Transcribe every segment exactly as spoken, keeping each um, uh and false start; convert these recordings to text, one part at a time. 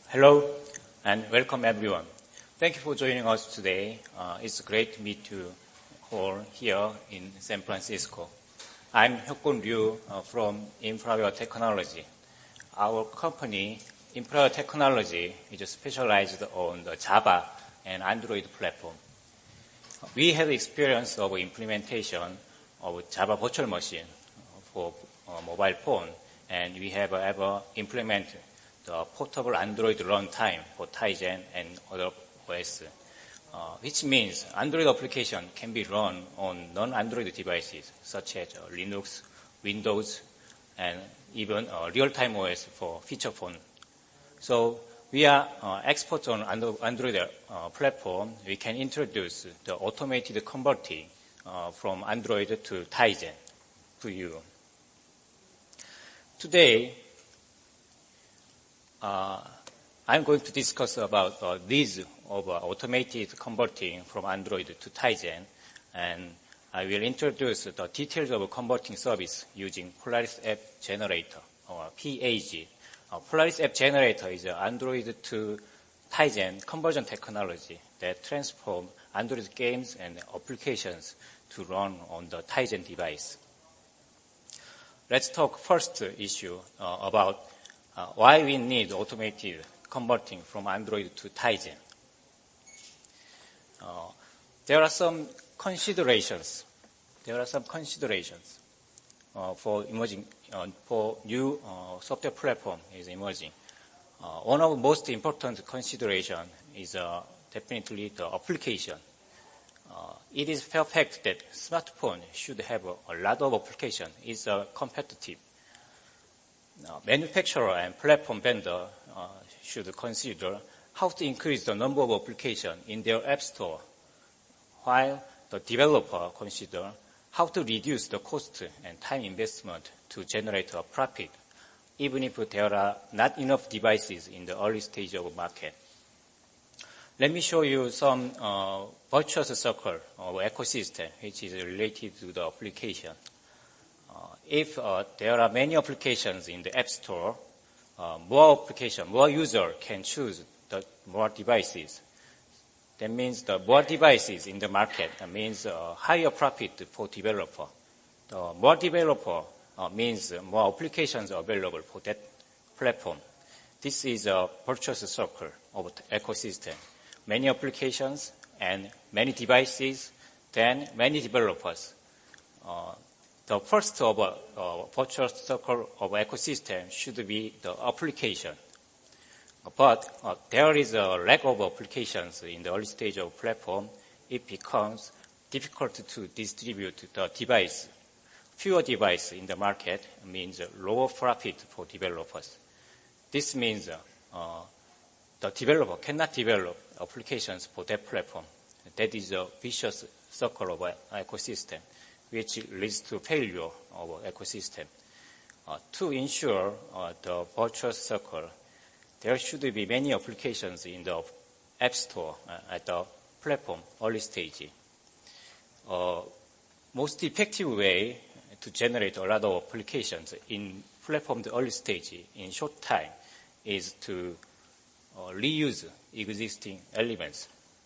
Hello and welcome everyone. Thank you for joining us today. Uh, it's great to meet you all here in San Francisco. I'm Hyokgun Ryu uh, from Infraware Technology. Our company, Infraware Technology, is specialized on the Java and Android platform. We have experience of implementation of Java virtual machine for uh, mobile phone, and we have ever implemented the portable Android runtime for Tizen and other O S, uh, which means Android application can be run on non-Android devices such as uh, Linux, Windows, and even uh, real-time O S for feature phone. So we are uh, experts on Android uh, platform. We can introduce the automated converting uh, from Android to Tizen to you. Today, uh, I'm going to discuss about uh, these of uh, automated converting from Android to Tizen, and I will introduce the details of converting service using Polaris App Generator, or P A G. Uh, Polaris App Generator is an Android to Tizen conversion technology that transforms Android games and applications to run on the Tizen device. Let's talk first issue uh, about uh, why we need automated converting from Android to Tizen. Uh, there are some considerations. There are some considerations uh, for emerging, uh, for new uh, software platform is emerging. Uh, one of the most important consideration is uh, definitely the application. Uh, it is fair fact that smartphone should have a, a lot of application. It's uh, competitive. Uh, manufacturer and platform vendor uh, should consider how to increase the number of applications in their app store, while the developer consider how to reduce the cost and time investment to generate a profit, even if there are not enough devices in the early stage of market. Let me show you some uh, virtuous circle of ecosystem which is related to the application. Uh, if uh, there are many applications in the App Store, uh, more application, more user can choose the more devices. That means the more devices in the market that means uh, higher profit for developer. The more developer uh, means more applications available for that platform. This is a virtuous circle of the ecosystem. Many applications and many devices, then many developers. Uh, the first of a uh, virtuous circle of ecosystem should be the application. But uh, there is a lack of applications in the early stage of platform. It becomes difficult to distribute the device. Fewer devices in the market means lower profit for developers. This means uh, uh, the developer cannot develop applications for that platform. That is a vicious circle of an ecosystem, which leads to failure of an ecosystem. Uh, to ensure uh, the virtuous circle, there should be many applications in the App Store uh, at the platform early stage. Uh, most effective way to generate a lot of applications in platform the early stage in short time is to uh, reuse existing elements.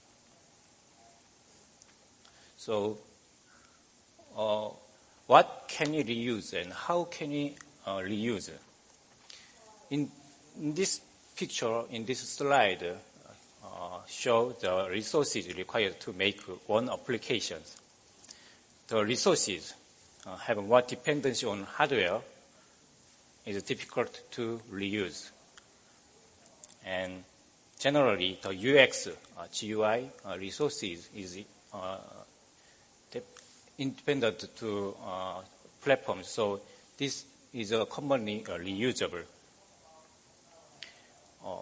So, uh, what can you reuse and how can you uh, reuse? In, in this picture, in this slide, uh, show the resources required to make one application. The resources uh, have more dependency on hardware. It's difficult to reuse. And generally, the U X, uh, G U I uh, resources is uh, independent to uh, platforms. So this is uh, commonly uh, reusable. Uh,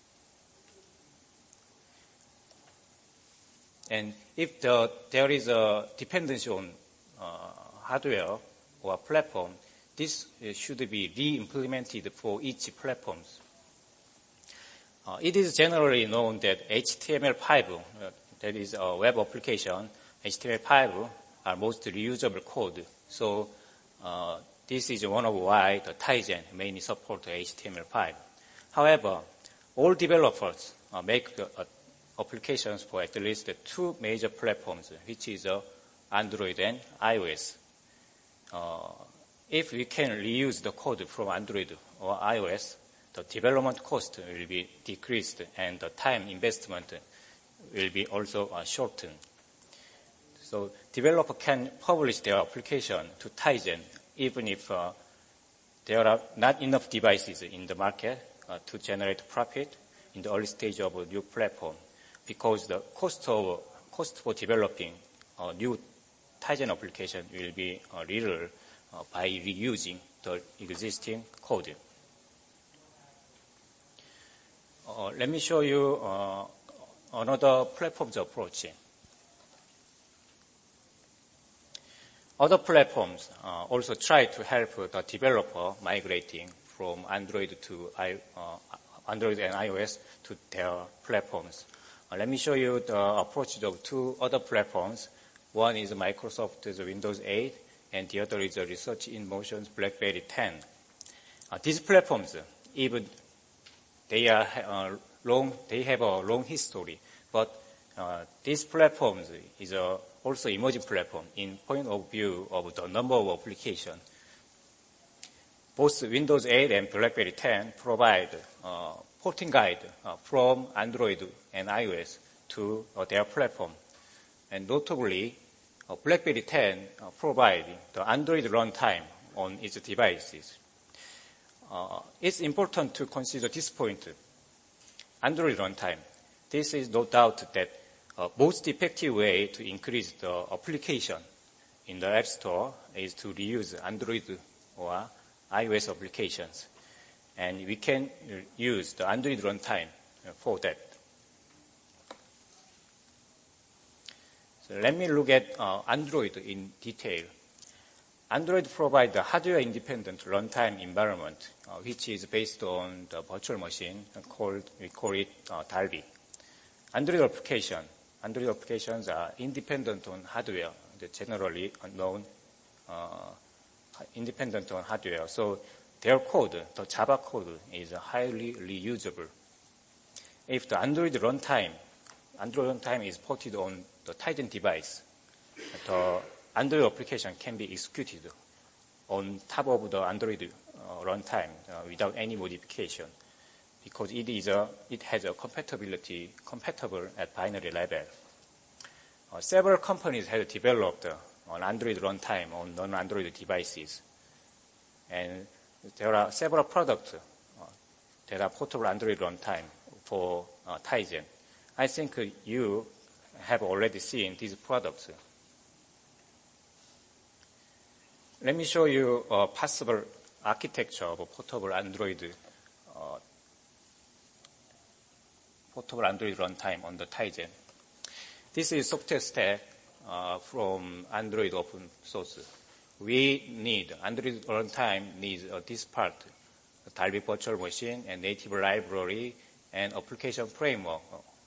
and if the, there is a dependency on uh, hardware or platform, this uh, should be re-implemented for each platform. Uh, it is generally known that H T M L five, uh, that is a web application, H T M L five are most reusable code. So uh, this is one of why the Tizen mainly support H T M L five. However, all developers uh, make the, uh, applications for at least two major platforms, which is uh, Android and iOS. Uh, if we can reuse the code from Android or iOS, the development cost will be decreased and the time investment will be also uh, shortened. So developer can publish their application to Tizen even if uh, there are not enough devices in the market uh, to generate profit in the early stage of a new platform, because the cost of cost for developing a new Tizen application will be uh, little uh, by reusing the existing code. Uh, let me show you uh, another platform's approach. Other platforms uh, also try to help the developer migrating from Android to I, uh, Android and iOS to their platforms. Uh, let me show you the approach of two other platforms. One is Microsoft's Windows eight, and the other is Research in Motion's BlackBerry ten. Uh, these platforms, even they are uh, long, they have a long history, but uh, these platforms is a also emerging platform in point of view of the number of applications. Both Windows eight and BlackBerry ten provide uh, porting guide uh, from Android and iOS to uh, their platform. And notably, uh, BlackBerry ten uh, provides the Android runtime on its devices. Uh, it's important to consider this point, Android runtime. This is no doubt that Uh, most effective way to increase the application in the App Store is to reuse Android or iOS applications. And we can use the Android runtime for that. So let me look at uh, Android in detail. Android provides a hardware-independent runtime environment, uh, which is based on the virtual machine called, we call it uh, Dalvik. Android application Android applications are independent on hardware, they're generally known uh, independent on hardware. So their code, the Java code, is highly reusable. If the Android runtime, Android runtime is ported on the Tizen device, the Android application can be executed on top of the Android uh, runtime uh, without any modification, because it is a, it has a compatibility, compatible at binary level. Uh, several companies have developed uh, an Android runtime on non-Android devices. And there are several products uh, that are portable Android runtime for uh, Tizen. I think uh, you have already seen these products. Let me show you a possible architecture of a portable Android uh, portable Android runtime on the Tizen. This is software stack uh, from Android open source. We need, Android runtime needs uh, this part, the Dalvik virtual machine and native library and application framework.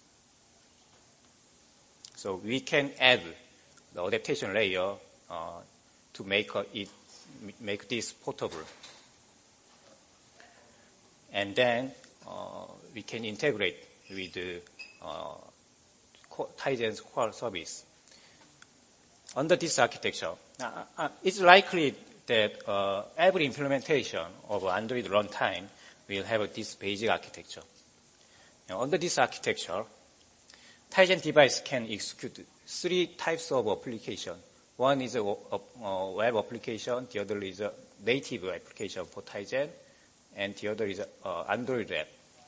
So we can add the adaptation layer uh, to make uh, it, make this portable. And then uh, we can integrate with the uh, Tizen's core service. Under this architecture, uh, uh, it's likely that uh, every implementation of Android runtime will have this basic architecture. Now, under this architecture, Tizen device can execute three types of application. One is a, a, a web application, the other is a native application for Tizen, and the other is an Android app.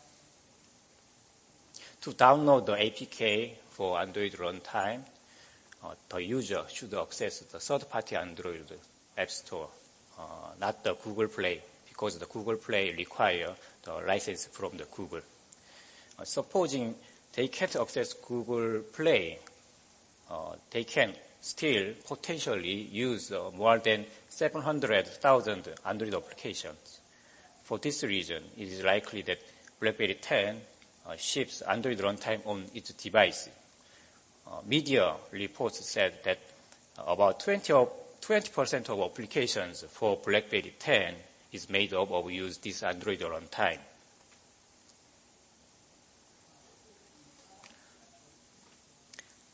To download the A P K for Android runtime, uh, the user should access the third-party Android App Store, uh, not the Google Play, because the Google Play requires the license from the Google. Uh, supposing they can't access Google Play, uh, they can still potentially use uh, more than seven hundred thousand Android applications. For this reason, it is likely that BlackBerry ten uh, ships Android runtime on its device. Uh, media reports said that about twenty percent of applications for BlackBerry ten is made up of use this Android runtime.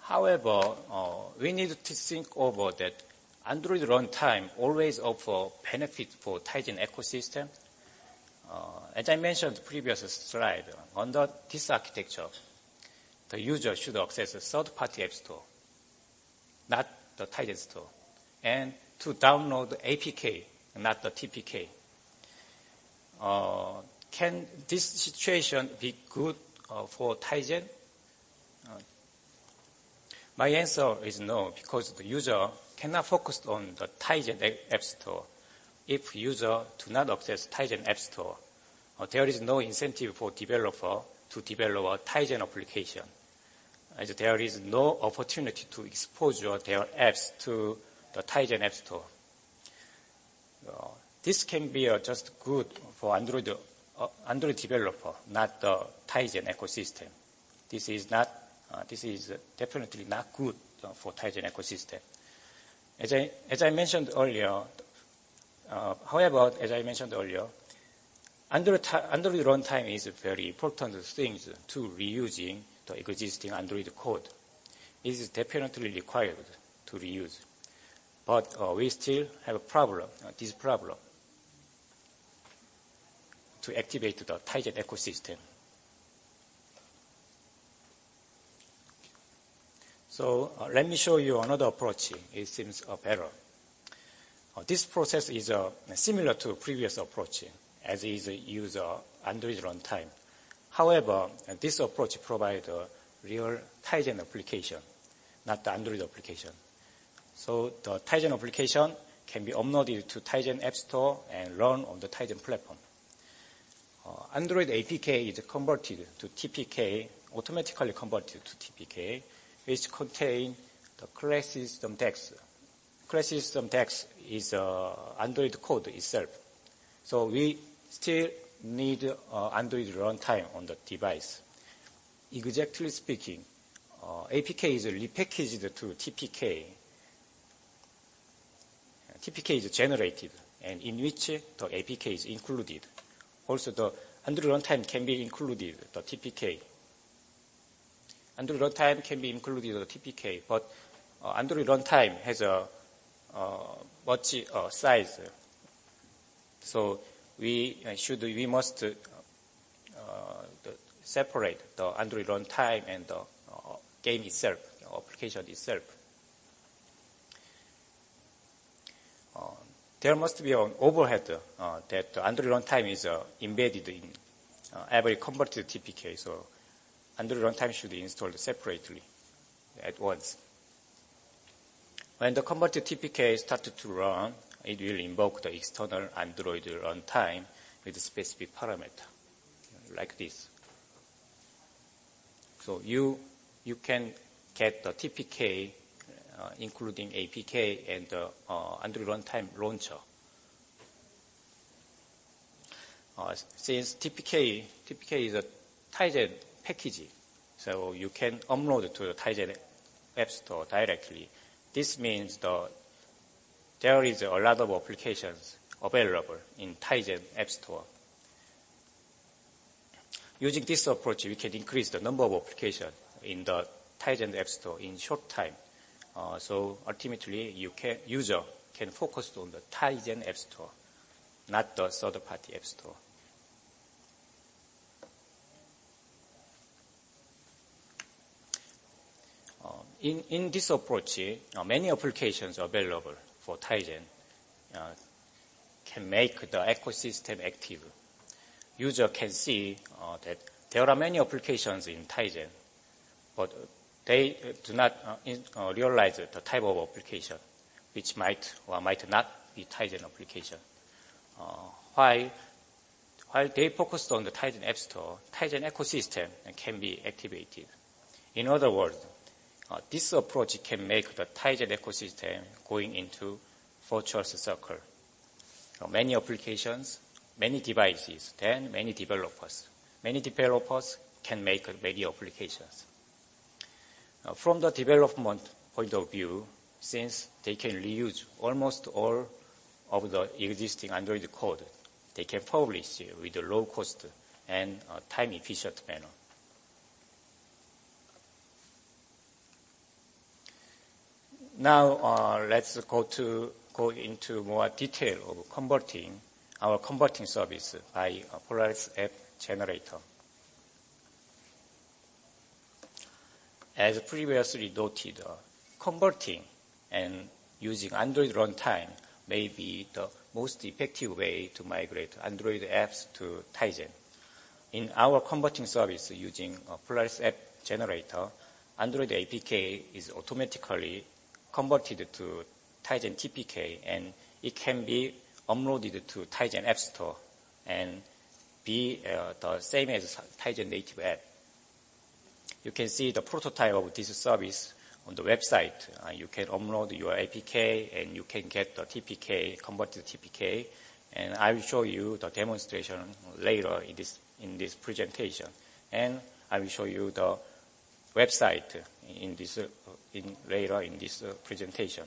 However, uh, we need to think over that Android runtime always offer benefit for Tizen ecosystem. Uh, as I mentioned previous slide, under this architecture, the user should access a third-party app store, not the Tizen store, and to download the A P K, not the T P K. Uh, can this situation be good uh, for Tizen? Uh, my answer is no, because the user cannot focus on the Tizen app store. If user do not access Tizen app store, uh, there is no incentive for developer to develop a Tizen application, as there is no opportunity to expose their apps to the Tizen app store. Uh, this can be uh, just good for Android uh, Android developer, not the Tizen ecosystem. This is not. Uh, this is definitely not good uh, for Tizen ecosystem. As I as I mentioned earlier, uh, however, as I mentioned earlier, Android Android runtime is a very important thing to reusing the existing Android code. It is definitely required to reuse, but uh, we still have a problem. Uh, this problem to activate the Tizen ecosystem. So uh, let me show you another approach. It seems uh, better. Uh, this process is uh, similar to previous approach, as is uh, use uh, Android runtime. However, uh, this approach provides a real Tizen application, not the Android application. So the Tizen application can be uploaded to Tizen App Store and run on the Tizen platform. Uh, Android A P K is converted to T P K, automatically converted to T P K, which contain the class system text. Class system text is uh, Android code itself. So we still need uh, Android runtime on the device. Exactly speaking, uh, A P K is repackaged to T P K. T P K is generated, and in which the A P K is included. Also, the Android runtime can be included, the T P K. Android runtime can be included in the T P K, but uh, Android runtime has a uh, much uh, size. So we uh, should, we must uh, the separate the Android runtime and the uh, game itself, the application itself. Uh, there must be an overhead uh, that the Android runtime is uh, embedded in uh, every converted T P K. So Android runtime should be installed separately at once. When the converted T P K starts to run, it will invoke the external Android runtime with a specific parameter, like this. So you you can get the T P K, uh, including A P K and the uh, Android runtime launcher. Uh, since T P K T P K is a Tizen package, so you can upload to the Tizen App Store directly. This means the, there is a lot of applications available in Tizen App Store. Using this approach, we can increase the number of applications in the Tizen App Store in short time. Uh, so ultimately, you can, user can focus on the Tizen App Store, not the third-party App Store. In, in this approach, uh, many applications available for Tizen uh, can make the ecosystem active. User can see uh, that there are many applications in Tizen, but they do not uh, in, uh, realize the type of application, which might or might not be Tizen application. Uh, while, while they focused on the Tizen App Store, Tizen ecosystem can be activated. In other words, Uh, this approach can make the Tizen ecosystem going into virtuous circle. So many applications, many devices, then many developers. Many developers can make many applications. Uh, from the development point of view, since they can reuse almost all of the existing Android code, they can publish with a low cost and uh, time efficient manner. Now uh, let's go to go into more detail of converting our converting service by uh, Polaris App Generator. As previously noted, uh, converting and using Android runtime may be the most effective way to migrate Android apps to Tizen. In our converting service using uh, Polaris App Generator, Android A P K is automatically converted to Tizen T P K, and it can be uploaded to Tizen App Store and be uh, the same as Tizen native app. You can see the prototype of this service on the website. Uh, you can upload your A P K and you can get the T P K, converted T P K, and I will show you the demonstration later in this, in this presentation. And I will show you the website in this, uh, in, later in this uh, presentation.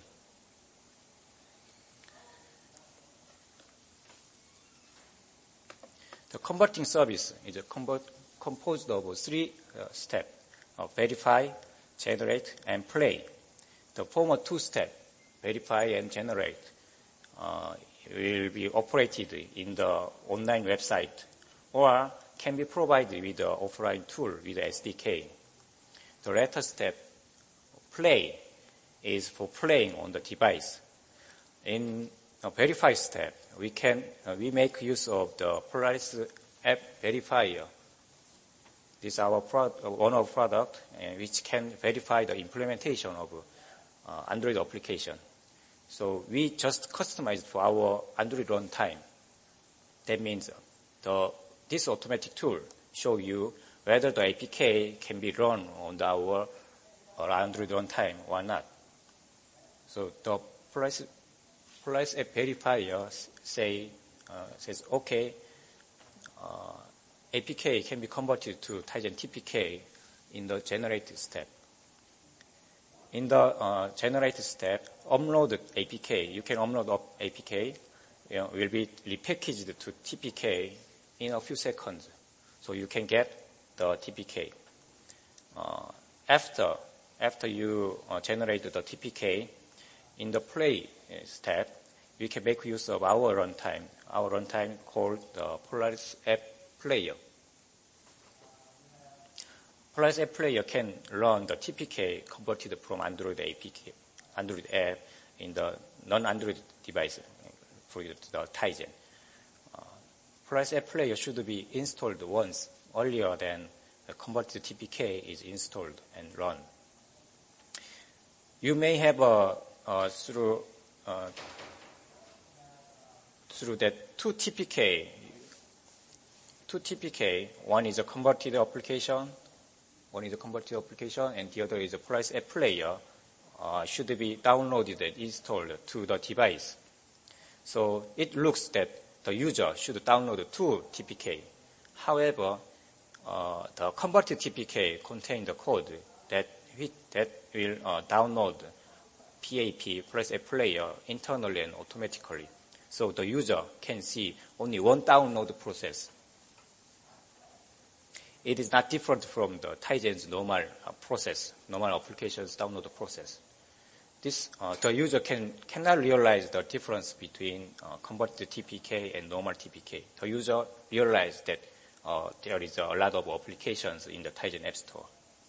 The converting service is a convert, composed of three uh, steps: uh, verify, generate, and play. The former two steps, verify and generate, uh, will be operated in the online website or can be provided with the offline tool with the S D K. The latter step, play, is for playing on the device. In the verify step, we can uh, we make use of the Polaris App Verifier. This is our product, one of product, uh, which can verify the implementation of uh, Android application. So we just customized for our Android runtime. That means the this automatic tool show you whether the A P K can be run on the, our, our Android runtime or not. So the Polaris, Polaris App Verifier say uh, says okay. Uh, A P K can be converted to Tizen T P K in the generate step. In the uh, generate step, upload A P K. You can upload A P K. You know, will be repackaged to T P K in a few seconds. So you can get the T P K. Uh, after after you uh, generate the T P K, in the play step, we can make use of our runtime. Our runtime called the Polaris App Player. Polaris App Player can run the T P K converted from Android A P K, Android app in the non-Android device for the Tizen. Uh, Polaris App Player should be installed once earlier than the converted T P K is installed and run. You may have a, uh, through uh, through that two T P K, two T P K. One is a converted application. One is a converted application, and the other is a Polaris App Player. Uh, should be downloaded and installed to the device. So it looks that the user should download two T P K. However, uh, the converted T P K contains the code that that will uh, download P A P, Polaris App Player, internally and automatically. So the user can see only one download process. It is not different from the Tizen's normal uh, process, normal applications download process. This, uh, the user can, cannot realize the difference between uh, converted T P K and normal T P K. The user realizes that uh, there is a lot of applications in the Tizen App Store.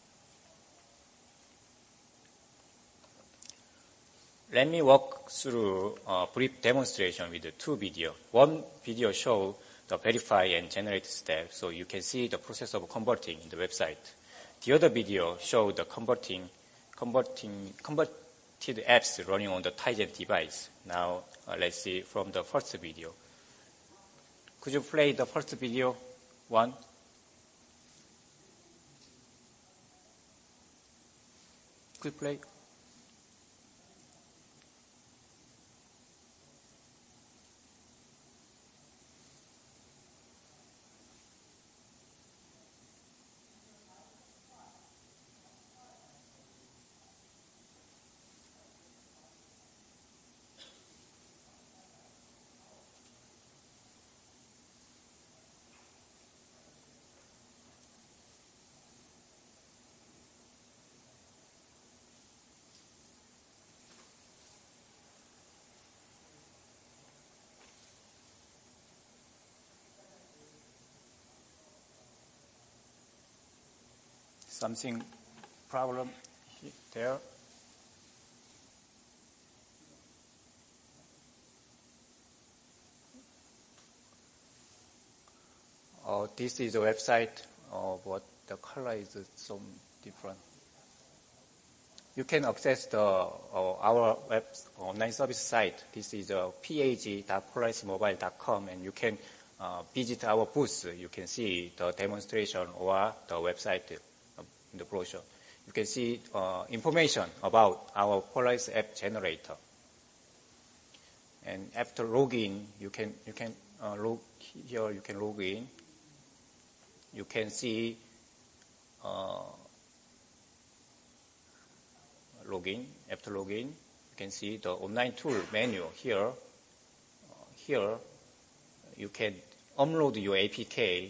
Let me walk through a brief demonstration with the two videos. One video shows the verify and generate step, so you can see the process of converting in the website. The other video shows the converting, converting, converted apps running on the Tizen device. Now, uh, let's see from the first video. Could you play the first video? One. Could you play? something problem there. Uh, this is a website of what the color is so different. You can access the uh, our web online service site. This is uh, p a g dot polaris mobile dot com, and you can uh, visit our booth. You can see the demonstration or the website in the brochure. You can see uh, information about our Polaris app generator. And after login, you can you can uh, log here. You can log in. You can see. Uh, Login. After login, you can see the online tool menu here. Uh, here, you can upload your A P K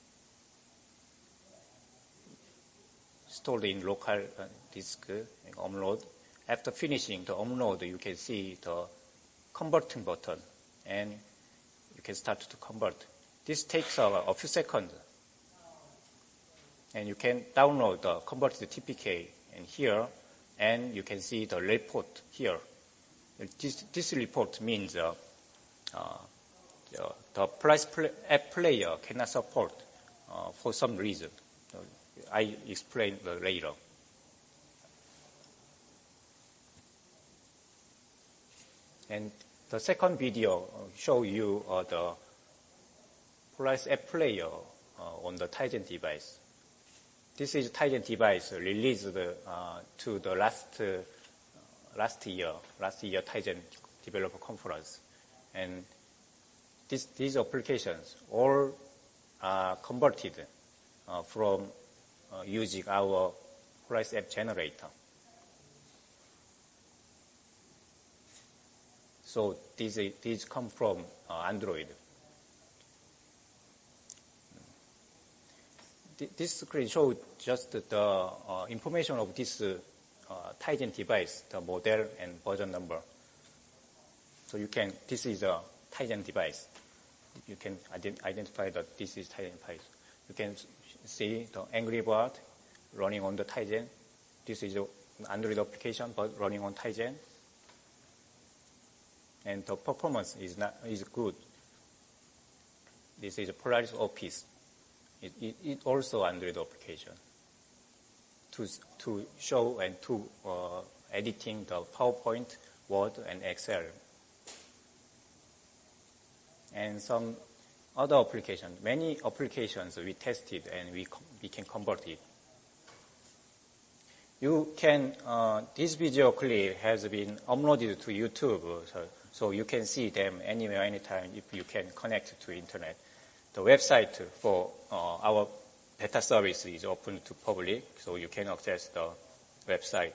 stored in local uh, disk and upload. After finishing the upload, you can see the converting button, and you can start to convert. This takes uh, a few seconds, and you can download the converted T P K. And here. And you can see the report here. This, this report means uh, uh, the, the Polaris play, app player cannot support uh, for some reason. So I explain later. And the second video show you uh, the Polaris app player uh, on the Tizen device. This is Tizen device released uh, to the last uh, last year, last year Tizen developer conference, and this, these applications all are converted uh, from uh, using our Polaris app generator. So these these come from uh, Android. This screen shows just the uh, information of this uh, Tizen device, the model and version number. So you can, this is a Tizen device. You can ident identify that this is Tizen device. You can see the Angry Bird running on the Tizen. This is an Android application, but running on Tizen. And the performance is not is good. This is a Polaris Office. It, it, it also Android application to to show and to uh, editing the PowerPoint, Word, and Excel, and some other applications. Many applications we tested and we we can convert it. You can uh, this video clip has been uploaded to YouTube, so, so you can see them anywhere, anytime if you can connect to internet. The website for uh, our beta service is open to public, so you can access the website.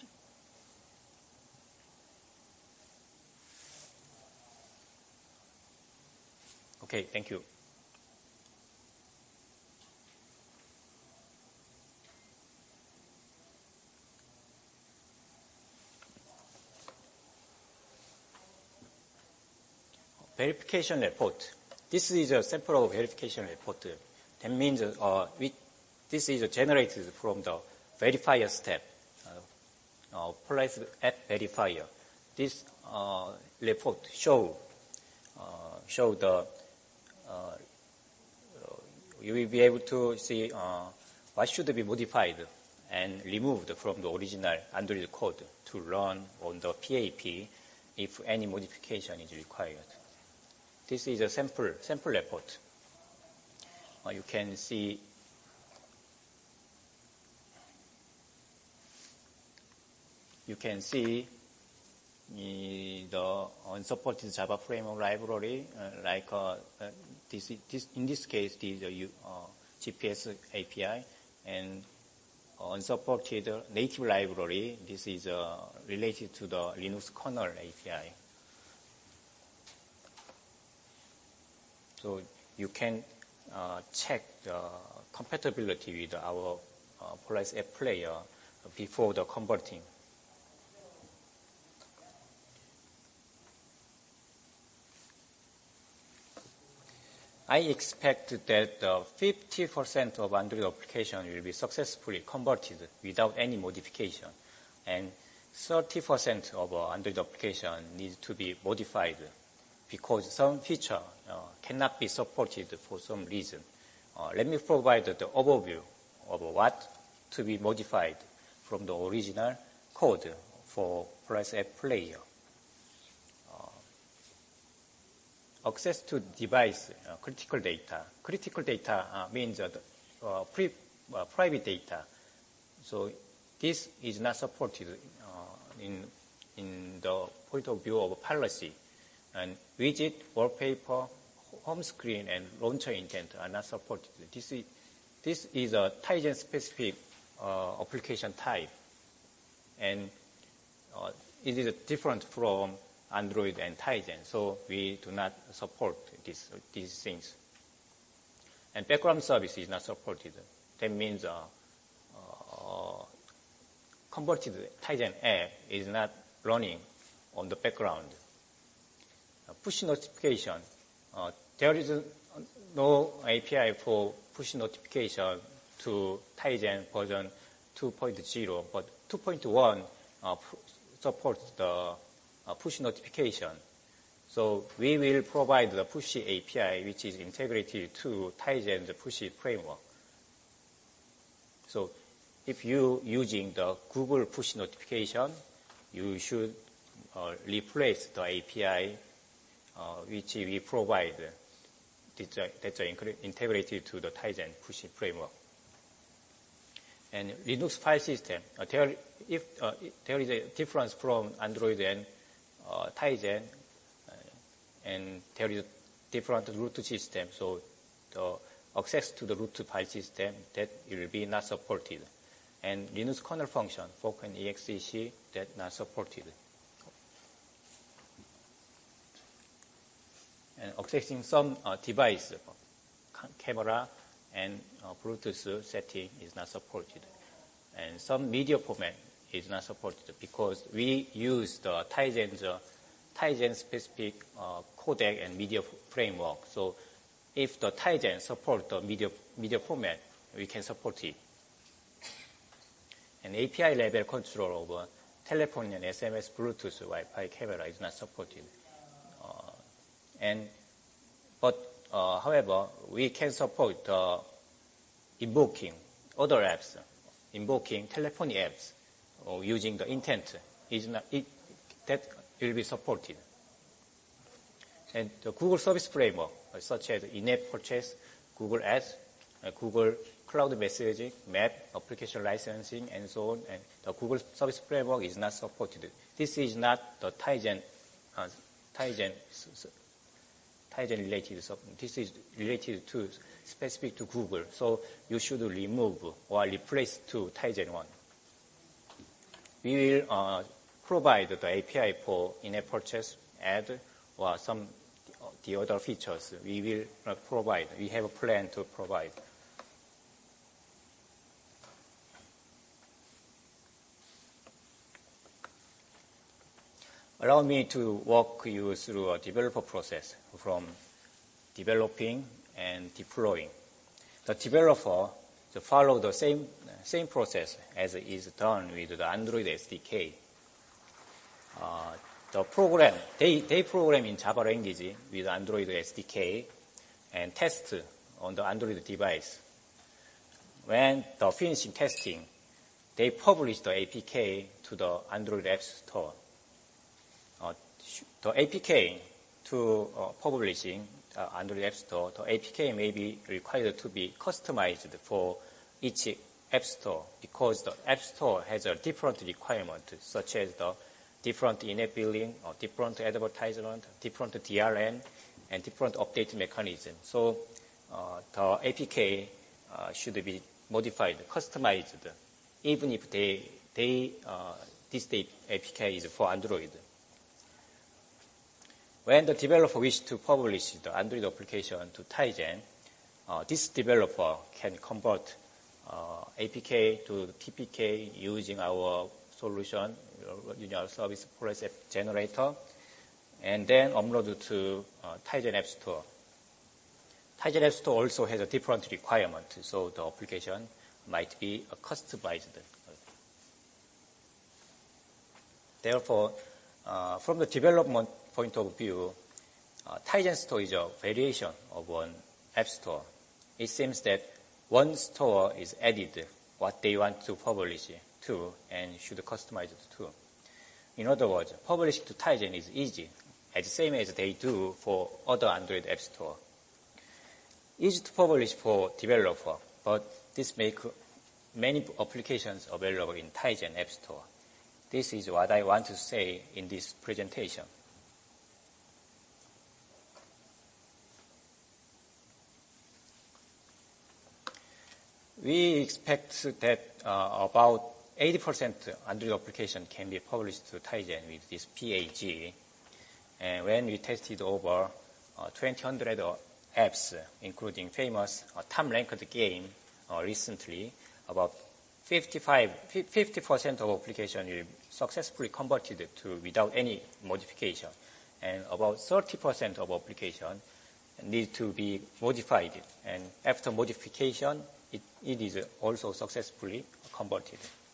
Okay, thank you. Verification report. This is a sample of verification report. That means uh, we, this is generated from the verifier step, uh, uh, Polaris app verifier. This uh, report show uh, show the uh, you will be able to see uh, what should be modified and removed from the original Android code to run on the P A P if any modification is required. This is a sample sample report. Uh, you can see you can see uh, the unsupported Java framework library, uh, like uh, uh, this, this. In this case, this is a uh, G P S A P I, and uh, unsupported native library. This is uh, related to the Linux kernel A P I. So you can uh, check the compatibility with our uh, Polaris app player before the converting. I expect that uh, fifty percent of Android application will be successfully converted without any modification, and thirty percent of uh, Android application needs to be modified because some feature uh, cannot be supported for some reason. Uh, let me provide the overview of what to be modified from the original code for Polaris App Player. Access to device uh, critical data. Critical data uh, means uh, uh, pre, uh, private data. So this is not supported uh, in in the point of view of policy. And widget, wallpaper, home screen, and launcher intent are not supported. This is this is a Tizen specific uh, application type, and uh, it is different from Android and Tizen, so we do not support this, these things. And background service is not supported. That means uh, uh, converted Tizen app is not running on the background. Uh, push notification. Uh, there is no A P I for push notification to Tizen version two point oh, but two point one uh, supports the Uh, push notification. So we will provide the push A P I, which is integrated to Tizen's push framework. So if you using the Google push notification, you should uh, replace the A P I uh, which we provide that's integrated to the Tizen push framework. And Linux file system, uh, there, if uh, there is a difference from Android and Uh, Tizen, uh, and there is a different root system, so the access to the root file system that will be not supported, and Linux kernel function, fork and exec, that not supported. And accessing some uh, device, camera and uh, Bluetooth setting is not supported, and some media format is not supported because we use the Tizen's uh, Tizen specific uh, codec and media framework. So if the Tizen support the media media format, we can support it. And A P I level control of uh, telephone and S M S, Bluetooth, Wi-Fi camera is not supported. Uh, and but uh, however, we can support uh, invoking other apps, invoking telephony apps. Or using the intent is not it, that will be supported. And the Google Service Framework, such as in-app purchase, Google Ads, uh, Google Cloud Messaging, Map, Application Licensing, and so on. And the Google Service Framework is not supported. This is not the Tizen, uh, Tizen, Tizen related. This is related to specific to Google. So you should remove or replace to Tizen one. We will uh, provide the A P I for in-app purchase, ad, or some the other features. We will uh, provide. We have a plan to provide. Allow me to walk you through a developer process from developing and deploying. The developer to follow the same same process as is done with the Android S D K. Uh, the program, they, they program in Java language with Android S D K and test on the Android device. When the finishing testing, they publish the A P K to the Android App Store. Uh, the A P K to uh, publishing uh, Android App Store, the A P K may be required to be customized for each App Store because the App Store has a different requirement, such as the different in-app billing, or different advertisement, different D R M, and different update mechanism. So uh, the A P K uh, should be modified, customized, even if they, they uh, this A P K is for Android. When the developer wishes to publish the Android application to Tizen, uh, this developer can convert uh, A P K to T P K using our solution, using our service Polaris App Generator, and then upload to uh, Tizen App Store. Tizen App Store also has a different requirement, so the application might be customized. Therefore, uh, from the development point of view, uh, Tizen Store is a variation of one app store. It seems that one store is added what they want to publish to and should customize it to. In other words, publishing to Tizen is easy, as the same as they do for other Android app store. Easy to publish for developer, but this makes many applications available in Tizen App Store. This is what I want to say in this presentation. We expect that uh, about eighty percent Android application can be published to Tizen with this P A G. And when we tested over uh, twenty hundred apps, including famous uh, top-ranked game uh, recently, about fifty-five, fifty percent of application will successfully converted to without any modification, and about thirty percent of application need to be modified, and after modification, it, it is also successfully converted.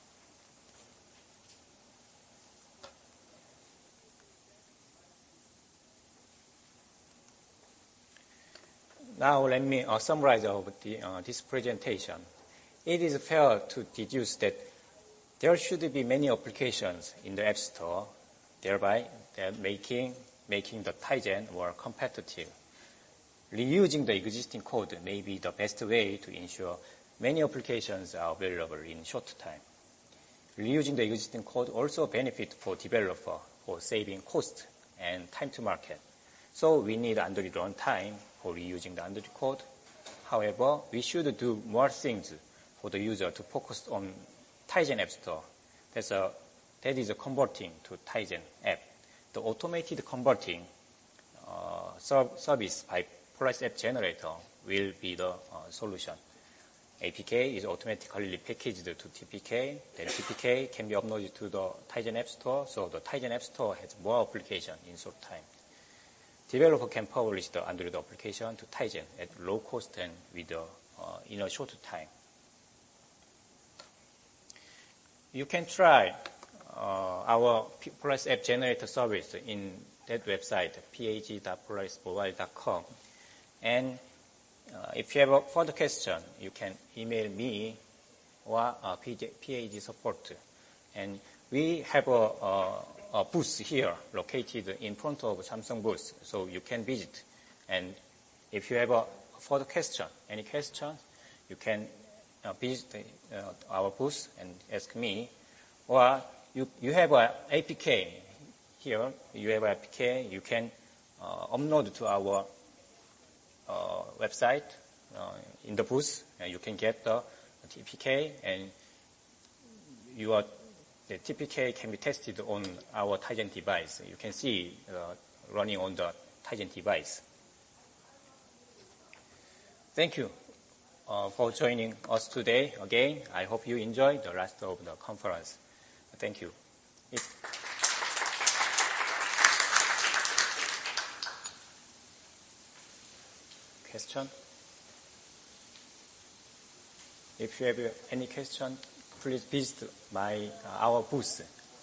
Now let me uh, summarize of the, uh, this presentation. It is fair to deduce that there should be many applications in the App Store, thereby making, making the Tizen more competitive. Reusing the existing code may be the best way to ensure many applications are available in short time. Reusing the existing code also benefits for developer for saving cost and time to market. So we need Android runtime for reusing the Android code. However, we should do more things for the user to focus on Tizen App Store. That's a, that is a converting to Tizen app. The automated converting uh, service by Polaris App Generator will be the uh, solution. A P K is automatically packaged to T P K, then T P K can be uploaded to the Tizen App Store, so the Tizen App Store has more application in short time. Developer can publish the Android application to Tizen at low cost and with a, uh, in a short time. You can try uh, our Polaris App Generator service in that website, p a g dot polaris mobile dot com. And uh, if you have a further question, you can email me or uh, P A G support. And we have a, a, a booth here located in front of Samsung booth, so you can visit. And if you have a further question, any questions, you can uh, visit uh, our booth and ask me. Or you, you have an A P K here, you have an A P K, you can uh, upload to our uh, website uh, in the booth, and you can get the T P K, and your the T P K can be tested on our Tizen device. You can see uh, running on the Tizen device. Thank you uh, for joining us today again. I hope you enjoyed the rest of the conference. Thank you. If question? If you have any question, please visit my uh, our booth.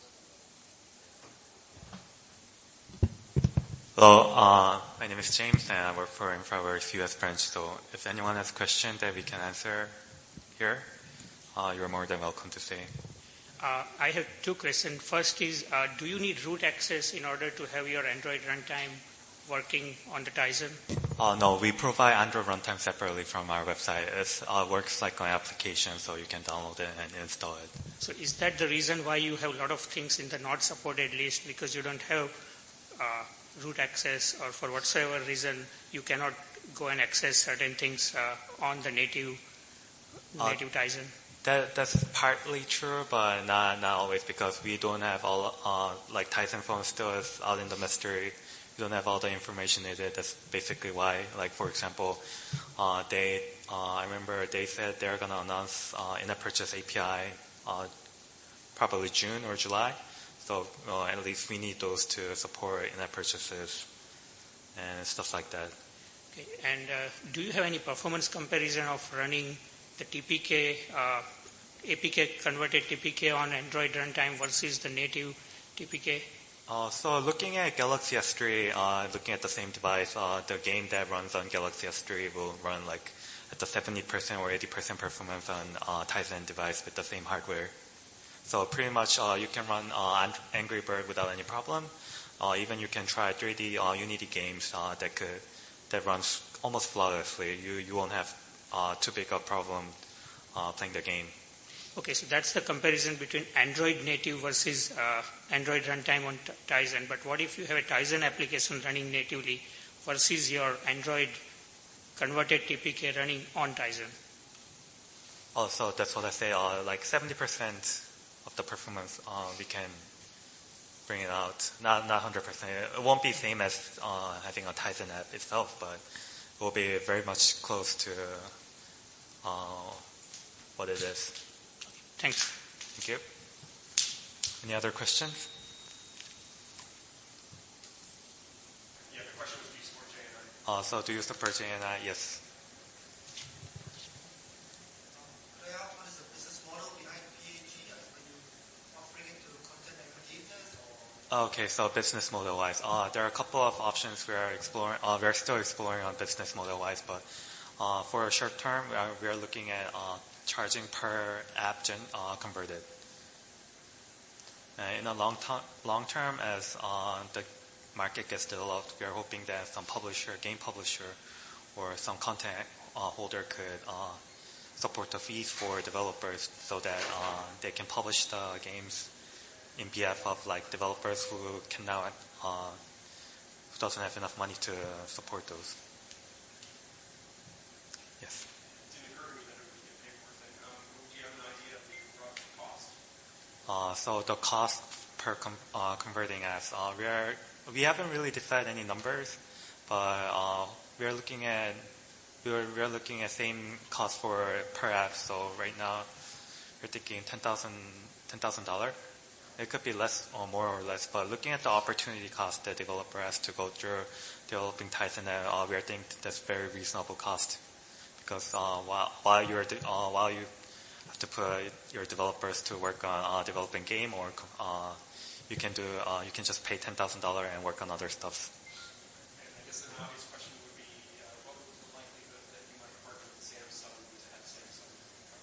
Hello, uh, my name is James, and I work for InfraWare's U S branch. So, if anyone has a question that we can answer here, uh, you're more than welcome to say. Uh, I have two questions. First is, uh, do you need root access in order to have your Android runtime working on the Tizen? Uh, no, we provide Android runtime separately from our website. It uh, works like an application, so you can download it and install it. So is that the reason why you have a lot of things in the not supported list, because you don't have uh, root access, or for whatsoever reason you cannot go and access certain things uh, on the native, native uh, Tizen? That, that's partly true, but not, not always, because we don't have all, uh, like Tizen phone still is out in the mystery. We don't have all the information needed. That's basically why, like, for example, uh, they, uh, I remember they said they're going to announce uh, in-app purchase A P I uh, probably June or July. So uh, at least we need those to support in-app purchases and stuff like that. Okay. And uh, do you have any performance comparison of running the T P K, uh, A P K converted T P K on Android runtime versus the native T P K? Uh, so looking at Galaxy S three, uh, looking at the same device, uh, the game that runs on Galaxy S three will run like at the seventy percent or eighty percent performance on uh, Tizen device with the same hardware. So pretty much uh, you can run uh, Angry Bird without any problem. Uh, even you can try three D uh, Unity games uh, that could that runs almost flawlessly. You you won't have uh, too big a problem uh, playing the game. Okay, so that's the comparison between Android native versus uh, Android runtime on Tizen. But what if you have a Tizen application running natively versus your Android converted T P K running on Tizen? Oh, so that's what I say. Uh, like seventy percent of the performance uh, we can bring it out. Not not one hundred percent. It won't be same as uh, having a Tizen app itself, but it will be very much close to uh, what it is. Thanks. Thank you. Any other questions? Yeah, the question was, do you support J N I? Uh, so do you support J N I? Yes. Could I ask what is the business model behind P A G? Are you offering it to content aggregators or? Okay, so business model wise, uh, there are a couple of options we are exploring. Uh, we're still exploring on business model wise, but uh, for a short term, we are, we are looking at uh, charging per app gen, uh, converted. Uh, in the long, to- long term, as uh, the market gets developed, we are hoping that some publisher, game publisher, or some content uh, holder could uh, support the fees for developers so that uh, they can publish the games in behalf of like developers who cannot, uh, who doesn't have enough money to support those. Yes. Uh, so the cost per com- uh, converting apps, uh, we are we haven't really decided any numbers, but uh, we are looking at we are, we are looking at same cost for per app. So right now we're thinking ten thousand ten thousand dollar. It could be less or more or less, but looking at the opportunity cost the developer has to go through developing Tizen, uh, we are thinking that's very reasonable cost because uh, while while you're de- uh, while you have to put your developers to work on uh, developing game, or uh, you can do uh, you can just pay ten thousand dollars and work on other stuff. And I guess an obvious question would be, uh, what would the likelihood that you might partner with Samsung to have Samsung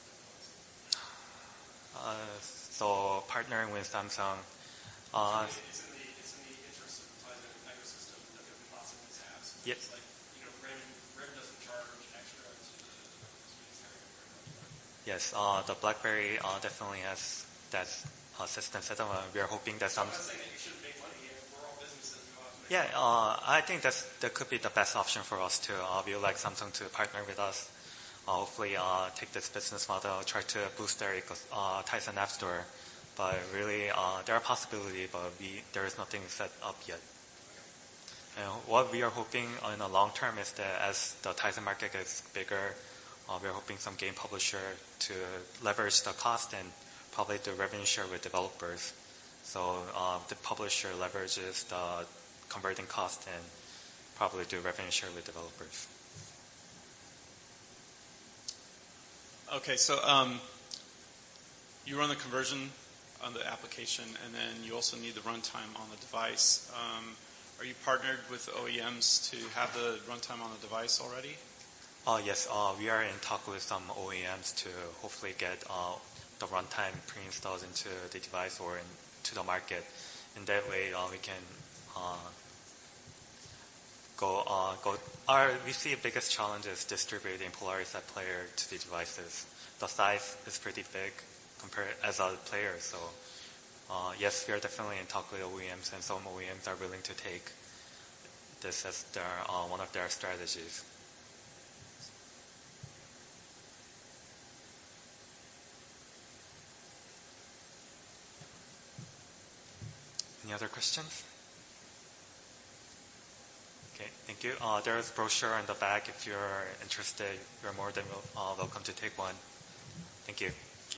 Uh, so partnering with Samsung. Uh, it's, in the, it's in the interest of the Tizen ecosystem that there be lots of these apps. Yep. It's like, you know, RIM, RIM doesn't charge extra to, to use having it very much. yes, uh, the BlackBerry uh, definitely has that uh, system set up. Uh, we are hoping that So some. I'm not saying that you shouldn't make money. We're all businesses. We all have to make Yeah, money. uh, I think that's, that could be the best option for us too. Uh, we would like Samsung to partner with us. Uh, hopefully, uh, take this business model, try to boost their ecos- uh, Tizen App Store. But really, uh, there are possibilities, but we, there is nothing set up yet. And what we are hoping in the long term is that as the Tizen market gets bigger, uh, we are hoping some game publisher to leverage the cost and probably do revenue share with developers. So uh, the publisher leverages the converting cost and probably do revenue share with developers. Okay, so um, you run the conversion on the application, and then you also need the runtime on the device. Um, are you partnered with O E Ms to have the runtime on the device already? Uh, yes, uh, we are in talk with some O E Ms to hopefully get uh, the runtime pre-installed into the device or into the market. In that way, uh, we can uh, go uh, go. Our we see the biggest challenge is distributing Polaris App Player to the devices. The size is pretty big compared as a player. So uh, yes, we are definitely in talk with O E Ms, and some O E Ms are willing to take this as their uh, one of their strategies. Any other questions? Okay, thank you. Uh, there's a brochure in the back. If you're interested, you're more than wel- uh, welcome to take one. Thank you.